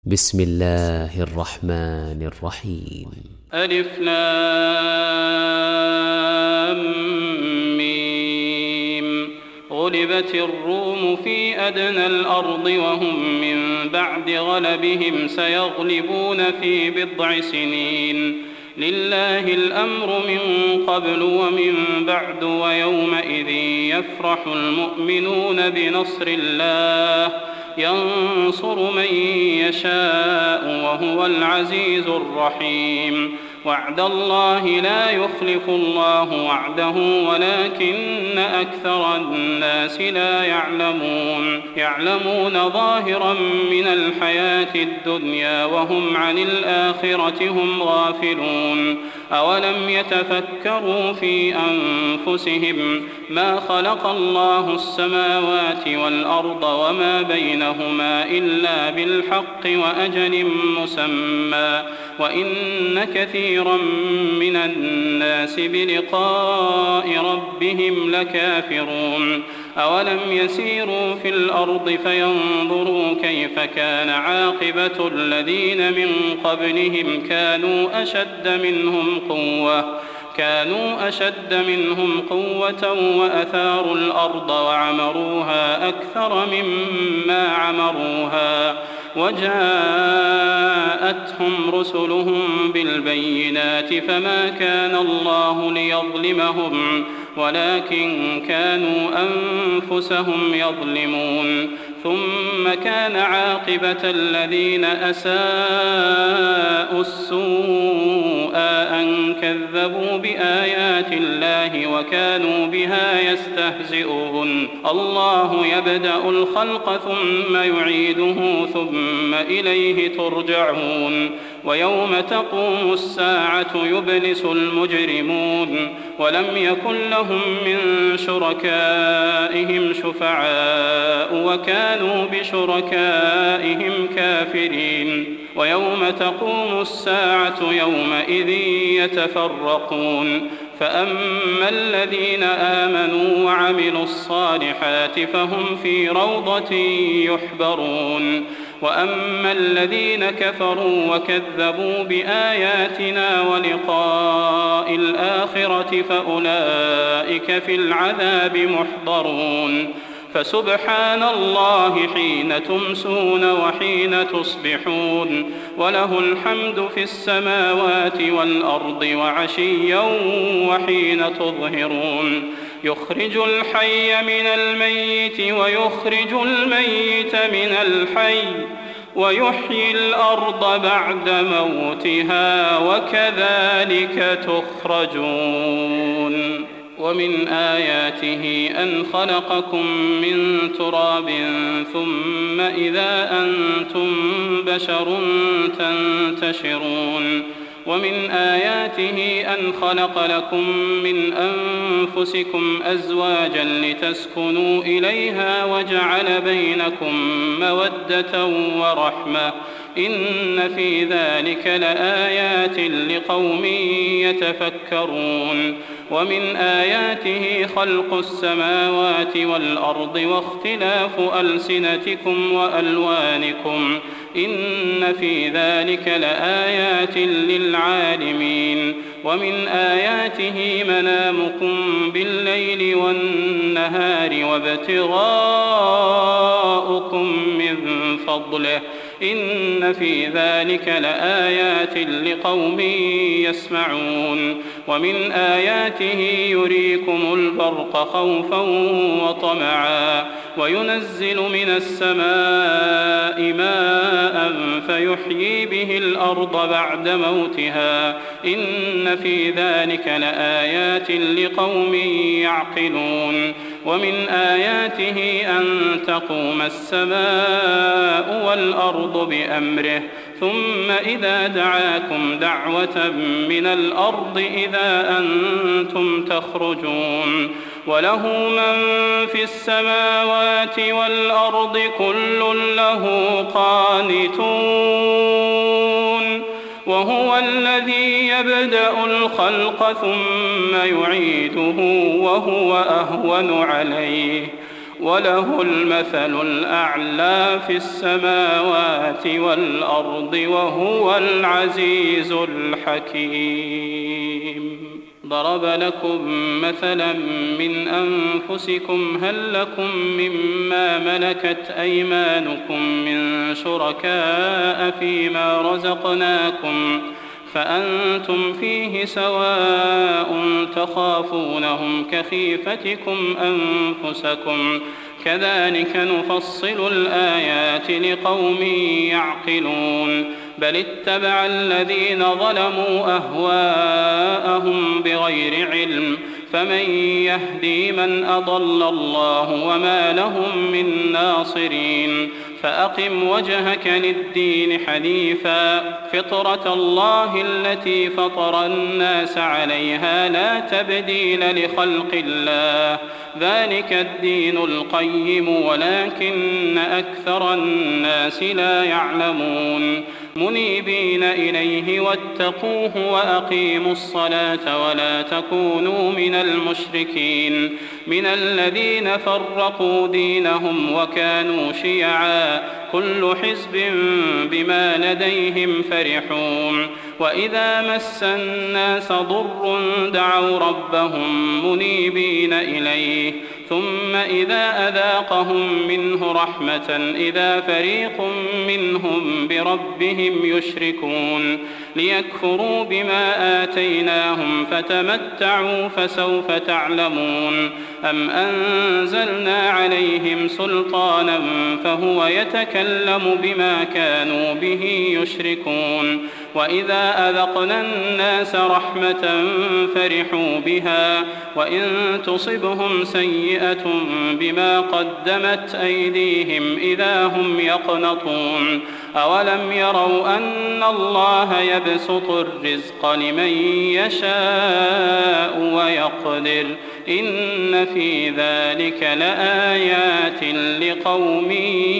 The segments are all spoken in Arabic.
بسم الله الرحمن الرحيم. ألف لام ميم. غلبت الروم في أدنى الأرض وهم من بعد غلبهم سيغلبون في بضع سنين. لله الأمر من قبل ومن بعد ويومئذ يفرح المؤمنون بنصر الله ينصر من يشاء وهو العزيز الرحيم. وعد الله لا يخلف الله وعده ولكن أكثر الناس لا يعلمون ظاهرا من الحياة الدنيا وهم عن الآخرة هم غافلون. أولم يتفكروا في أنفسهم ما خلق الله السماوات والأرض وما بينهما إلا بالحق وأجل مسمى وإن كثيرا من الناس بلقاء ربهم لكافرون. أولم يسيروا في الأرض فينظروا كيف كان عاقبة الذين من قبلهم كانوا أشد منهم قوة وأثاروا الأرض وعمروها أكثر مما عمروها وجاءتهم رسلهم بالبينات فما كان الله ليظلمهم ولكن كانوا أنفسهم يظلمون. ثم كان عاقبة الذين أساءوا السوء أن كذبوا بآيات الله وكانوا بها يستهزئون. الله يبدأ الخلق ثم يعيده ثم إليه ترجعون. ويوم تقوم الساعة يبلس المجرمون ولم يكن لهم من شركائهم شفعاء وكانوا بشركائهم كافرين. ويوم تقوم الساعة يومئذ يتفرقون فأما الذين آمنوا وعملوا الصالحات فهم في روضة يحبرون وأما الذين كفروا وكذبوا بآياتنا ولقاء الآخرة فأولئك في العذاب محضرون. فسبحان الله حين تمسون وحين تصبحون وله الحمد في السماوات والأرض وعشيا وحين تظهرون. يخرج الحي من الميت ويخرج الميت من الحي ويحيي الأرض بعد موتها وكذلك تخرجون. ومن آياته أن خلقكم من تراب ثم إذا أنتم بشر تنتشرون. ومن آياته أن خلق لكم من أنفسكم أزواجا لتسكنوا إليها وجعل بينكم مودة ورحمة إن في ذلك لآيات لقوم يتفكرون. ومن آياته خلق السماوات والأرض واختلاف ألسنتكم وألوانكم إن في ذلك لآيات للعالمين. ومن آياته منامكم بالليل والنهار وابتغاؤكم من فضله إن في ذلك لآيات لقوم يسمعون. ومن آياته يريكم البرق خوفا وطمعا وينزل من السماء ماء فيحيي به الأرض بعد موتها إن في ذلك لآيات لقوم يعقلون. ومن آياته أن تقوم السماء والأرض بأمره ثم إذا دعاكم دعوة من الأرض إذا أنتم تخرجون. وله من في السماوات والأرض كل له قانتون. وهو الذي يبدأ الخلق ثم يعيده وهو أهون عليه وله المثل الأعلى في السماوات والأرض وهو العزيز الحكيم. ضرب لكم مثلا من أنفسكم هل لكم مما ملكت أيمانكم من شركاء فيما رزقناكم فأنتم فيه سواء تخافونهم كخيفتكم أنفسكم كذلك نفصل الآيات لقوم يعقلون بل اتبع الذين ظلموا أهواءهم بغير علم فمن يهدي من أضل الله وما لهم من ناصرين فأقم وجهك للدين حنيفا فطرة الله التي فطر الناس عليها لا تبديل لخلق الله ذلك الدين القيم ولكن أكثر الناس لا يعلمون منيبين إليه واتقوه وأقيموا الصلاة ولا تكونوا من المشركين من الذين فرقوا دينهم وكانوا شيعا كل حزب بما لديهم فرحون وإذا مس الناس ضر دعوا ربهم منيبين إليه ثم إذا أذاقهم منه رحمة إذا فريق منهم بربهم يشركون ليكفروا بما آتيناهم فتمتعوا فسوف تعلمون أم أنزلنا عليهم سلطانا فهو يتكلم بما كانوا به يشركون وإذا أذقنا الناس رحمة فرحوا بها وإن تصبهم سيئة بما قدمت أيديهم إذا هم يقنطون أولم يروا أن الله يبسط الرزق لمن يشاء ويقدر إن في ذلك لآيات لقوم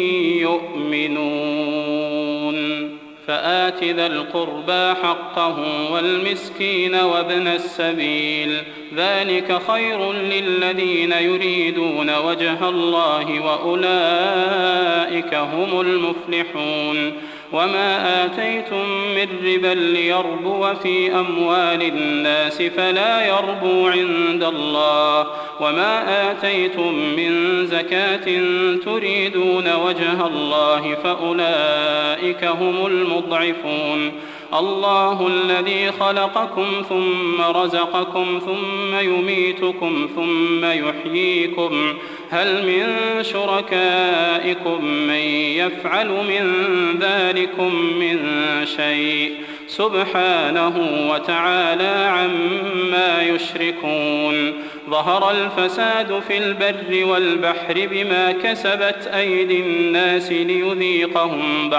يؤمنون فآت ذا القربى حقه والمسكين وابن السبيل ذلك خير للذين يريدون وجه الله وأولئك هم المفلحون وما آتيتم من ربا ليربو في أموال الناس فلا يربو عند الله وما آتيتم من زكاة تريدون وجه الله فأولئك هم المضعفون الله الذي خلقكم ثم رزقكم ثم يميتكم ثم يحييكم هل من شركائكم من يفعل من ذلكم من شيء سبحانه وتعالى عما يشركون ظهر الفساد في البر والبحر بما كسبت أيدي الناس ليذيقهم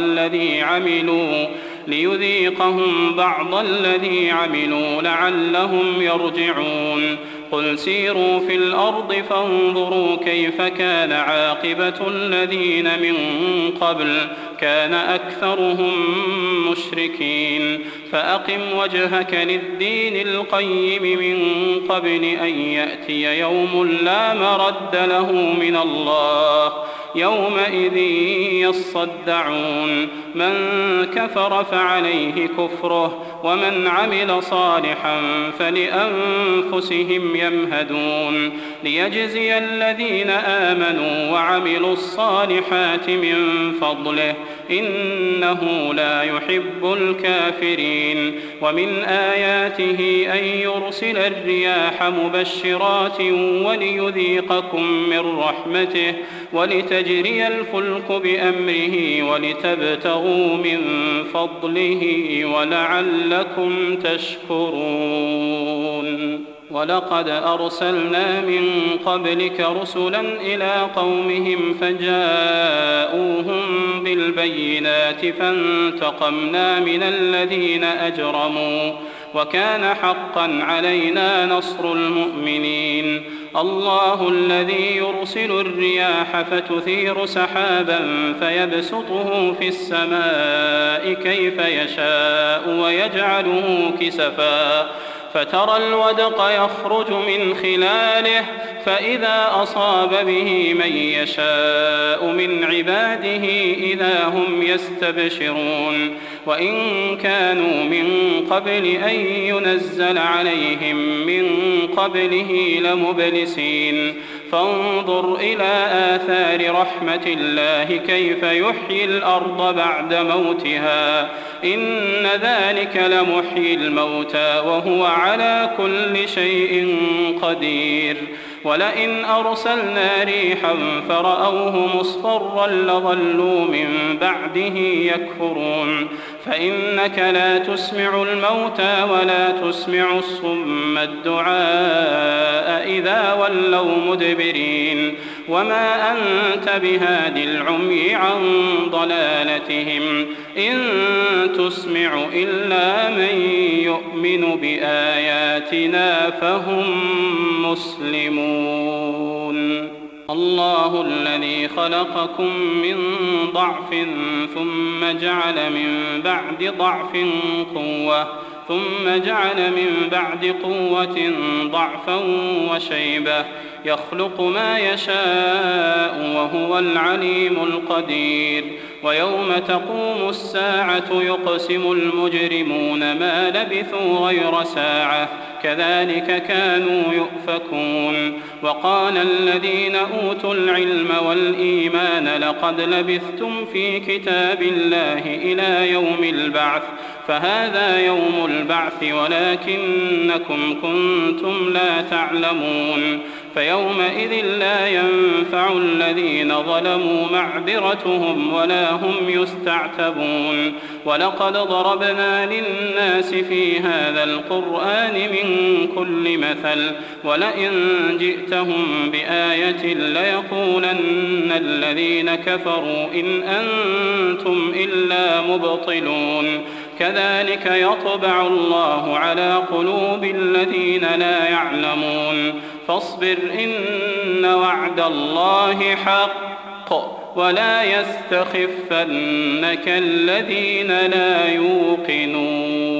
بعض الذي عملوا لعلهم يرجعون قل سيروا في الأرض فانظروا كيف كان عاقبة الذين من قبل كان أكثرهم مشركين فأقم وجهك للدين القيم من قبل أن يأتي يوم لا مرد له من الله يومئذ يصدعون من كفر فعليه كفره ومن عمل صالحا فلأنفسهم يمهدون ليجزي الذين آمنوا وعملوا الصالحات من فضله إنه لا يحب الكافرين ومن آياته أن يرسل الرياح مبشرات وليذيقكم من رحمته ولتجري الفلك بأمره ولتبتغوا من فضله ولعلكم تشكرون ولقد أرسلنا من قبلك رسلا إلى قومهم فجاءوهم بالبينات فانتقمنا من الذين أجرموا وكان حقا علينا نصر المؤمنين الله الذي يرسل الرياح فتثير سحابا فيبسطه في السماء كيف يشاء فترى الودق يخرج من خلاله فإذا أصاب به من يشاء من عباده إذا هم يستبشرون وإن كانوا من قبل أن ينزل عليهم من قبله لمبلسين فانظر إلى آثار رحمة الله كيف يحيي الأرض بعد موتها إن ذلك لمحيي الموتى وهو على كل شيء قدير ولئن أرسلنا ريحا فرأوه مصفرا لظلوا من بعده يكفرون فإنك لا تسمع الموتى ولا تسمع الصم الدعاء إذا ولوا مدبرين وما أنت بهاد العمي عن ضلالتهم إن تسمع إلا من يؤمن بآياتنا فهم مسلمون. الله الذي خلقكم من ضعف ثم جعل من بعد ضعف قوة ثم جعل من بعد قوة ضعفا وشيبة يخلق ما يشاء وهو العليم القدير ويوم تقوم الساعة يقسم المجرمون ما لبثوا غير ساعة كذلك كانوا يؤفكون وقال الذين أوتوا العلم والإيمان لقد لبثتم في كتاب الله إلى يوم البعث فهذا يوم البعث ولكنكم كنتم لا تعلمون فيومئذ لا ينفع الذين ظلموا معذرتهم ولا هم يستعتبون ولقد ضربنا للناس في هذا القرآن من كل مثل ولئن جئتهم بآية ليقولن الذين كفروا إن أنتم إلا مبطلون كذلك يطبع الله على قلوب الذين لا يعلمون فاصبر إن وعد الله حق ولا يستخفنك الذين لا يوقنون.